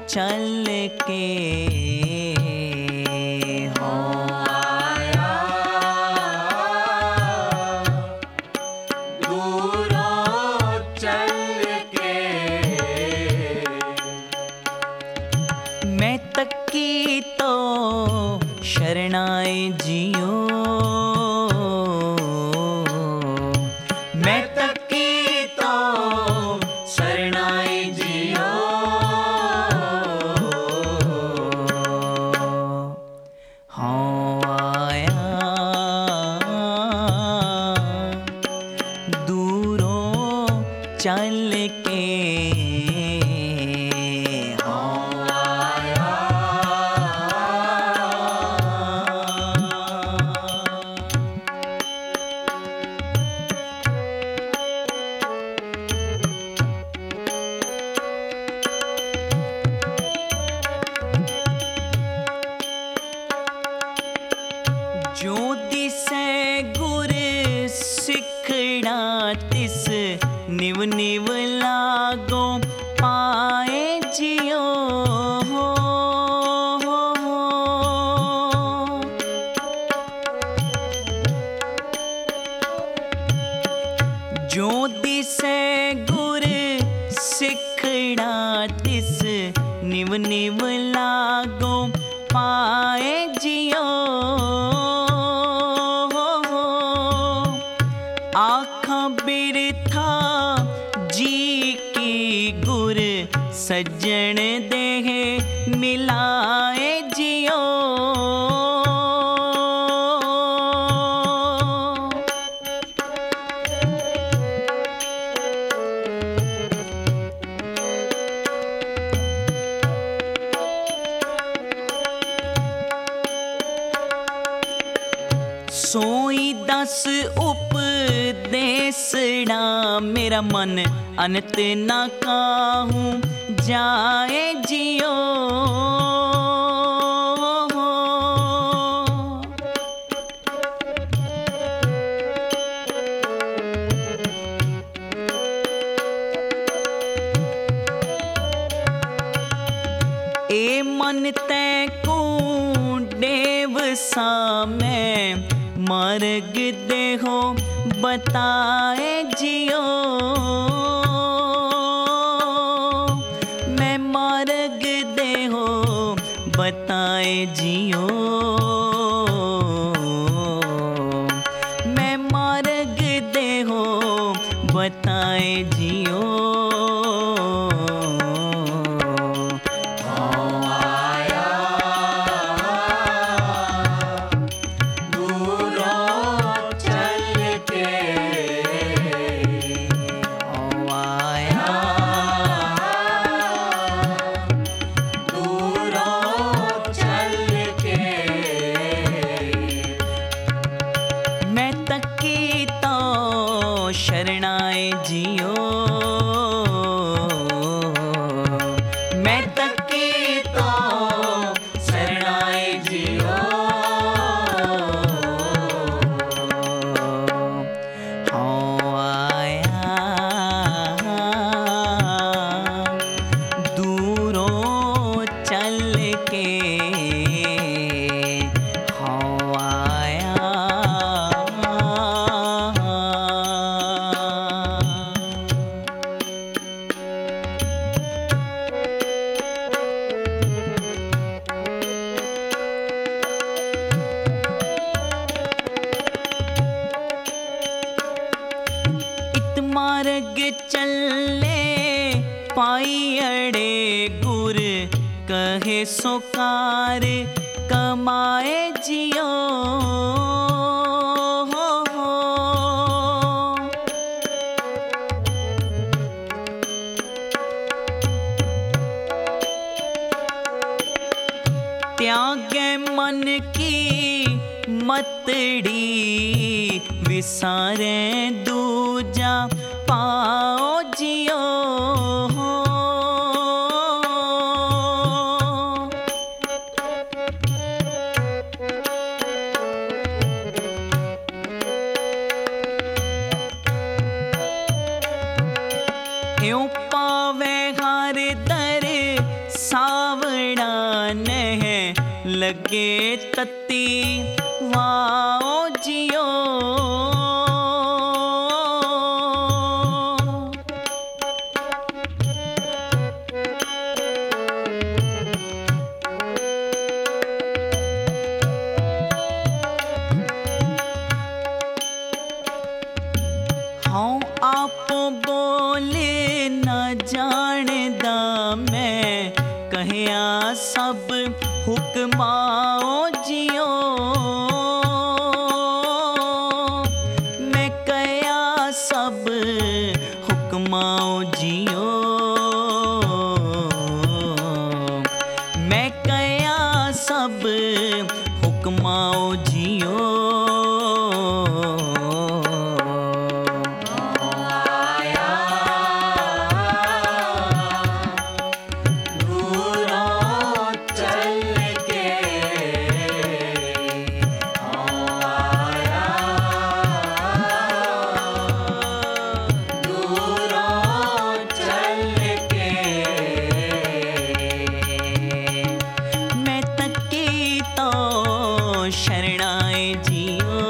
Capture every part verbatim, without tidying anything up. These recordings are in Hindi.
चल के हो आया, दूरों चल के मैं तकी तो शरणाए जियो, मैं तकी तो शरणाए जियो। हाँ आया दूरों चल के जो दिसै गुर सिखड़ा तिस निव निव लागो पाए जियो हो, हो, हो। जो दिसै गुर सिखड़ा तिस निव निव लागो पाए जियो, आँखां बिरथा जी की गुर सज्जन देह मिलाए जियो। सोई दस उपदेसड़ा मेरा मन अनत ना काहूँ जाए जियो। ए मन तै को देव सा मैं मार्ग देहो बताए जियो, मैं मार्ग देहो बताए जियो, मैं मार्ग देहो बताए जियो। शरणाए जियो, मैं तकी तो शरणाए जियो। हाँ आया दूरों चल के हाँ आया। मार्ग चले पाई अड़े गुर कहे सोकार कमाए जियो हो, हो। त्यागे मन की मतड़ी विसारे दूजा पाओ जियो हो। यूं पावे हर दर सा नह लगे तती वाओ जियो। हाँ आप बोले न जानदा मैं कहया सब हुक्माओ जियो। मैं कहया सब हुक्माओ जियो। मैं कहया सब हुक्माओ जियो। शरणाए जियो।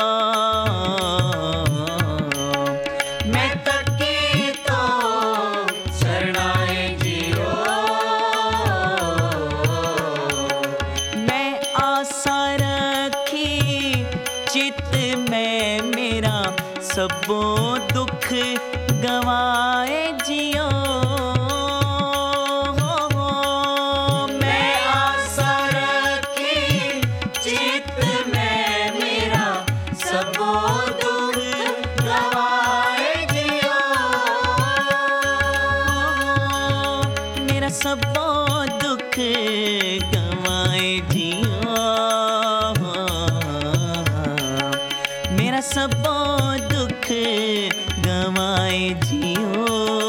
मैं तकी तो शरणाए जियो। मैं आशा रखी चित में मेरा सबो दुख गवाए जियो। सबो दुख गवाए जियो। मेरा सबो दुख गवाए जियो।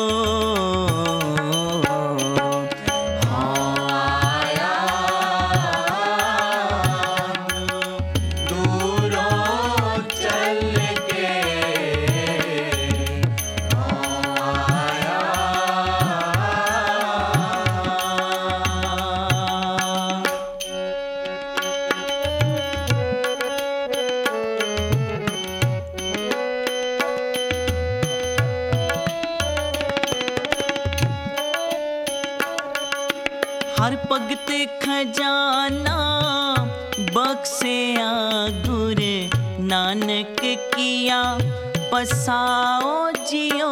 हर भगत खजाना बख्शिया गुर नानक किया पसाओ जियो।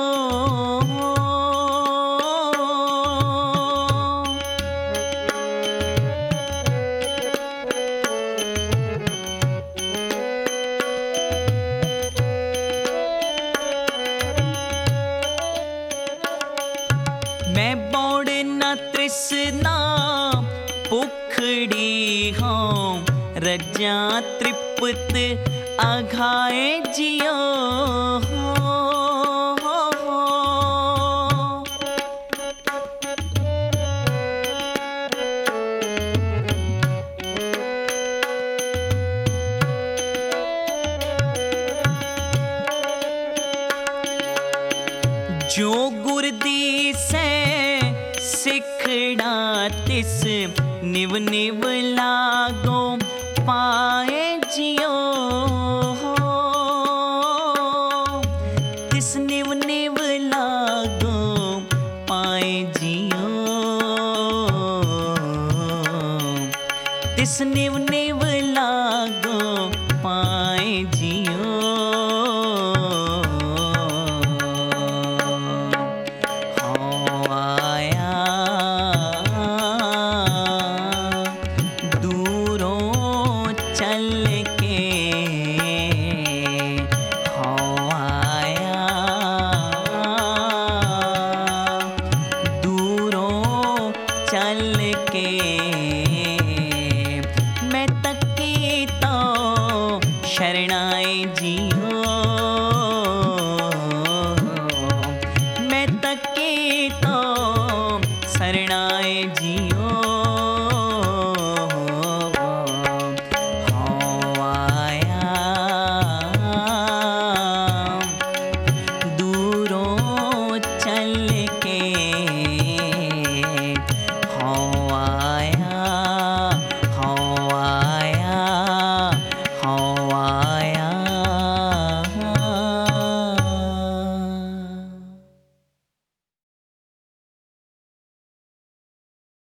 मैं बौड़ न तृष्णा पुखड़ी हूँ रजा तृप्त अघाए जियो। जो गुरदी से सिखड़ा तिस निव निव लागो पाए जियो। तिस निव निव लागो पाए जियो। तिस निव निव लागो पाए जियो। चल के